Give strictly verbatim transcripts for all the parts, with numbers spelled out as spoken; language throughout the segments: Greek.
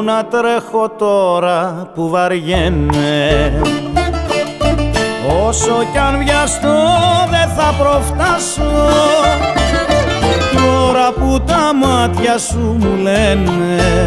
να τρέχω τώρα που βαριέμαι, όσο κι αν βιαστώ δεν θα προφτάσω, τώρα που τα μάτια σου μου λένε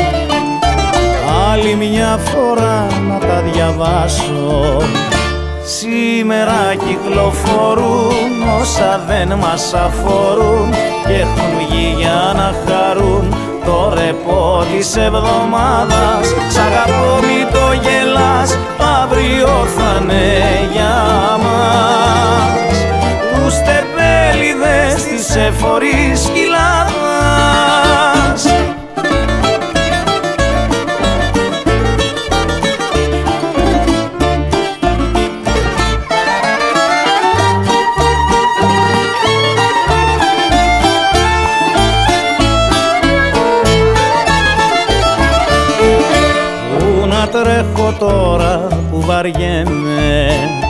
άλλη μια φορά να τα διαβάσω. Σήμερα κυκλοφορούν όσα δεν μας αφορούν και έχουν βγει για να χαρούν το ρεπό της εβδομάδας. Σ' αγαπώ μη το γελάς, αύριο θα'ναι για μας. Τους τεμπέληδες της εφορής κοιλάδας. Τρέχω τώρα που βαριέμαι,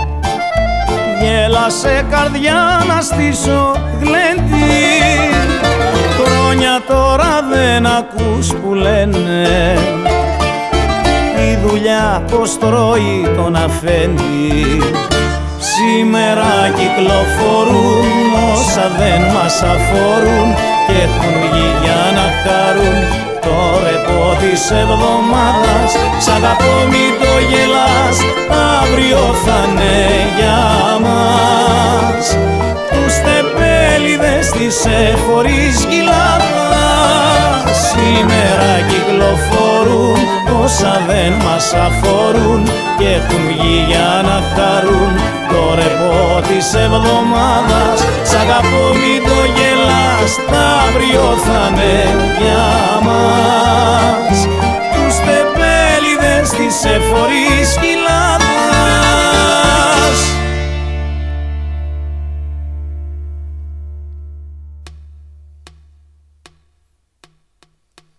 γέλασε καρδιά να στήσω γλέντι. Χρόνια τώρα δεν ακούς που λένε η δουλειά πως τρώει τον αφέντη. Σήμερα κυκλοφορούν όσα δεν μας αφορούν και έχουν βγει για να χαρούν το ρεπό της εβδομάδας. Σ' αγαπώ μη το γελάς, αύριο θα'ναι για μας. Τους τεμπέληδες της εφορής κοιλάδας. Σήμερα κυκλοφορούν όσα δεν μας αφορούν και έχουν βγει για να χαρούν το ρεπό της εβδομάδας. Σ' αγαπώ μη το γελάς, αύριο θα'ναι για μας.